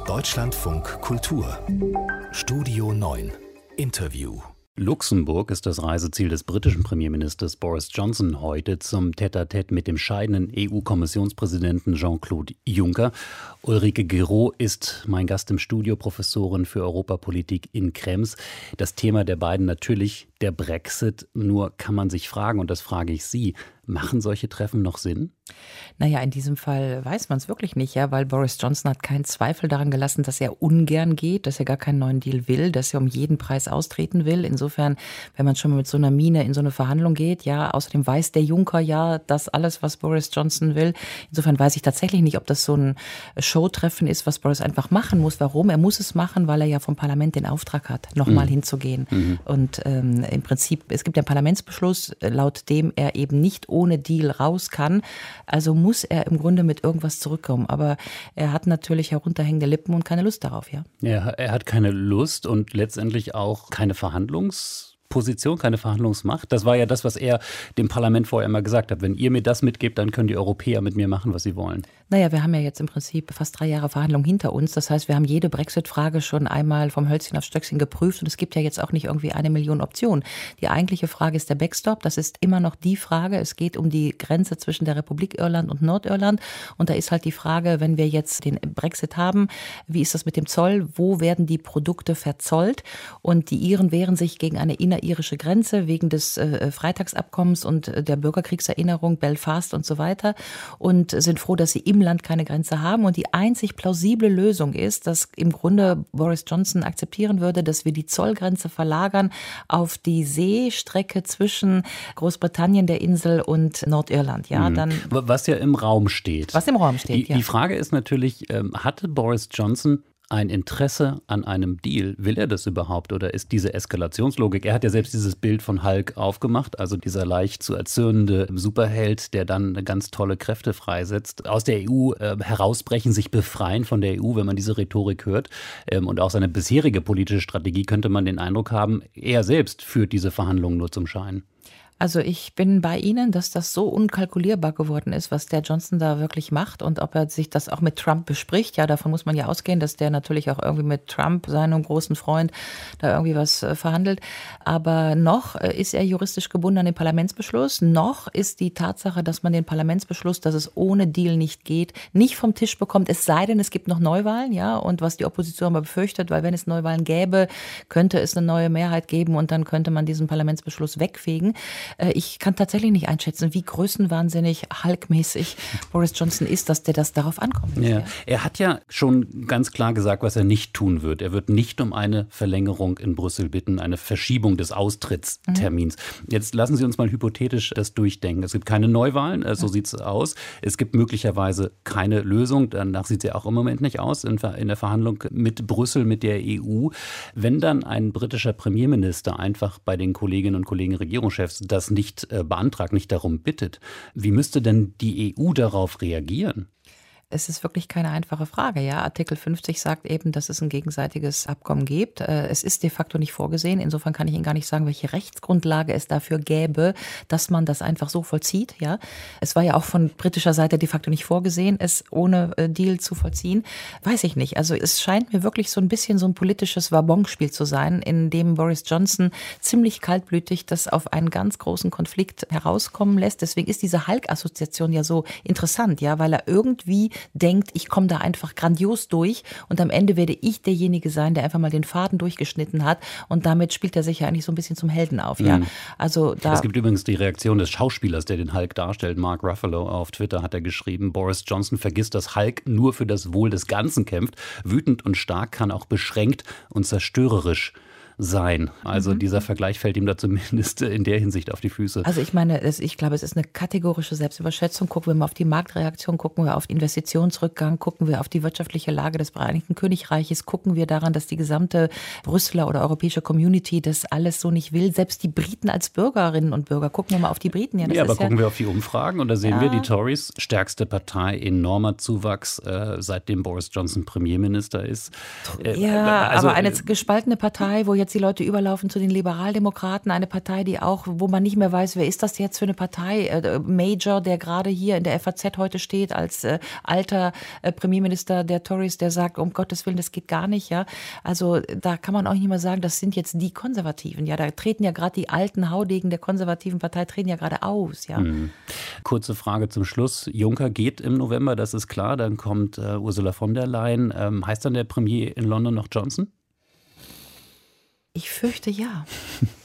Deutschlandfunk Kultur Studio 9 Interview. Luxemburg ist das Reiseziel des britischen Premierministers Boris Johnson heute zum Tête-à-Tête mit dem scheidenden EU-Kommissionspräsidenten Jean-Claude Juncker. Ulrike Guiraud ist mein Gast im Studio, Professorin für Europapolitik in Krems. Das Thema der beiden natürlich der Brexit. Nur kann man sich fragen, und das frage ich Sie, machen solche Treffen noch Sinn? Naja, in diesem Fall weiß man es wirklich nicht, ja, weil Boris Johnson hat keinen Zweifel daran gelassen, dass er ungern geht, dass er gar keinen neuen Deal will, dass er um jeden Preis austreten will. Insofern, wenn man schon mal mit so einer Miene in so eine Verhandlung geht, ja, außerdem weiß der Juncker ja, das alles, was Boris Johnson will. Insofern weiß ich tatsächlich nicht, ob das so ein Showtreffen ist, was Boris einfach machen muss. Warum? Er muss es machen, weil er ja vom Parlament den Auftrag hat, nochmal hinzugehen. Und im Prinzip, es gibt ja einen Parlamentsbeschluss, laut dem er eben nicht ohne Deal raus kann. Also muss er im Grunde mit irgendwas zurückkommen. Aber er hat natürlich herunterhängende Lippen und keine Lust darauf, ja. Er hat keine Lust und letztendlich auch keine Verhandlungsposition, keine Verhandlungsmacht. Das war ja das, was er dem Parlament vorher immer gesagt hat. Wenn ihr mir das mitgebt, dann können die Europäer mit mir machen, was sie wollen. Naja, wir haben ja jetzt im Prinzip fast 3 Jahre Verhandlungen hinter uns. Das heißt, wir haben jede Brexit-Frage schon einmal vom Hölzchen auf Stöckchen geprüft. Und es gibt ja jetzt auch nicht irgendwie 1 Million Optionen. Die eigentliche Frage ist der Backstop. Das ist immer noch die Frage. Es geht um die Grenze zwischen der Republik Irland und Nordirland. Und da ist halt die Frage, wenn wir jetzt den Brexit haben, wie ist das mit dem Zoll? Wo werden die Produkte verzollt? Und die Iren wehren sich gegen eine innerirische Grenze wegen des Freitagsabkommens und der Bürgerkriegserinnerung, Belfast und so weiter. Und sind froh, dass sie im Land keine Grenze haben. Und die einzig plausible Lösung ist, dass im Grunde Boris Johnson akzeptieren würde, dass wir die Zollgrenze verlagern auf die Seestrecke zwischen Großbritannien, der Insel und Nordirland. Ja, dann Was ja im Raum steht. Was im Raum steht, ja. Die Frage ist natürlich, hatte Boris Johnson ein Interesse an einem Deal? Will er das überhaupt oder ist diese Eskalationslogik, er hat ja selbst dieses Bild von Hulk aufgemacht, also dieser leicht zu erzürnende Superheld, der dann ganz tolle Kräfte freisetzt, aus der EU herausbrechen, sich befreien von der EU, wenn man diese Rhetorik hört, und auch seine bisherige politische Strategie, könnte man den Eindruck haben, er selbst führt diese Verhandlungen nur zum Schein. Also ich bin bei Ihnen, dass das so unkalkulierbar geworden ist, was der Johnson da wirklich macht und ob er sich das auch mit Trump bespricht. Ja, davon muss man ja ausgehen, dass der natürlich auch irgendwie mit Trump, seinem großen Freund, da irgendwie was verhandelt. Aber noch ist er juristisch gebunden an den Parlamentsbeschluss. Noch ist die Tatsache, dass man den Parlamentsbeschluss, dass es ohne Deal nicht geht, nicht vom Tisch bekommt. Es sei denn, es gibt noch Neuwahlen, ja. Und was die Opposition aber befürchtet, weil wenn es Neuwahlen gäbe, könnte es eine neue Mehrheit geben und dann könnte man diesen Parlamentsbeschluss wegfegen. Ich kann tatsächlich nicht einschätzen, wie größenwahnsinnig Hulk-mäßig Boris Johnson ist, dass der das darauf ankommt. Ja. Er hat ja schon ganz klar gesagt, was er nicht tun wird. Er wird nicht um eine Verlängerung in Brüssel bitten, eine Verschiebung des Austrittstermins. Jetzt lassen Sie uns mal hypothetisch das durchdenken. Es gibt keine Neuwahlen, so sieht es aus. Es gibt möglicherweise keine Lösung. Danach sieht es ja auch im Moment nicht aus in der Verhandlung mit Brüssel, mit der EU. Wenn dann ein britischer Premierminister einfach bei den Kolleginnen und Kollegen Regierungschefs das nicht beantragt, nicht darum bittet, wie müsste denn die EU darauf reagieren? Es ist wirklich keine einfache Frage. Ja, Artikel 50 sagt eben, dass es ein gegenseitiges Abkommen gibt. Es ist de facto nicht vorgesehen. Insofern kann ich Ihnen gar nicht sagen, welche Rechtsgrundlage es dafür gäbe, dass man das einfach so vollzieht. Ja, es war ja auch von britischer Seite de facto nicht vorgesehen, es ohne Deal zu vollziehen. Weiß ich nicht. Also es scheint mir wirklich so ein bisschen so ein politisches Wabonspiel zu sein, in dem Boris Johnson ziemlich kaltblütig das auf einen ganz großen Konflikt herauskommen lässt. Deswegen ist diese Hulk-Assoziation ja so interessant, ja, weil er irgendwie denkt, ich komme da einfach grandios durch und am Ende werde ich derjenige sein, der einfach mal den Faden durchgeschnitten hat und damit spielt er sich ja eigentlich so ein bisschen zum Helden auf. Ja? Also es gibt übrigens die Reaktion des Schauspielers, der den Hulk darstellt, Mark Ruffalo. Auf Twitter hat er geschrieben, Boris Johnson vergisst, dass Hulk nur für das Wohl des Ganzen kämpft. Wütend und stark kann auch beschränkt und zerstörerisch sein. Also dieser Vergleich fällt ihm da zumindest in der Hinsicht auf die Füße. Also ich meine, ich glaube, es ist eine kategorische Selbstüberschätzung. Gucken wir mal auf die Marktreaktion, gucken wir auf Investitionsrückgang, gucken wir auf die wirtschaftliche Lage des Vereinigten Königreiches, gucken wir daran, dass die gesamte Brüsseler oder europäische Community das alles so nicht will. Selbst die Briten als Bürgerinnen und Bürger, gucken wir mal auf die Briten. Ja, aber gucken wir auf die Umfragen und da sehen wir die Tories, stärkste Partei, enormer Zuwachs, seitdem Boris Johnson Premierminister ist. Aber eine gespaltene Partei, wo jetzt jetzt die Leute überlaufen zu den Liberaldemokraten, eine Partei, die auch, wo man nicht mehr weiß, wer ist das jetzt für eine Partei? Major, der gerade hier in der FAZ heute steht, als alter Premierminister der Tories, der sagt, um Gottes Willen, das geht gar nicht. Ja, also da kann man auch nicht mehr sagen, das sind jetzt die Konservativen. Ja, da treten ja gerade die alten Haudegen der konservativen Partei treten ja gerade aus. Ja. Kurze Frage zum Schluss. Juncker geht im November, das ist klar. Dann kommt Ursula von der Leyen. Heißt dann der Premier in London noch Johnson? Ich fürchte ja.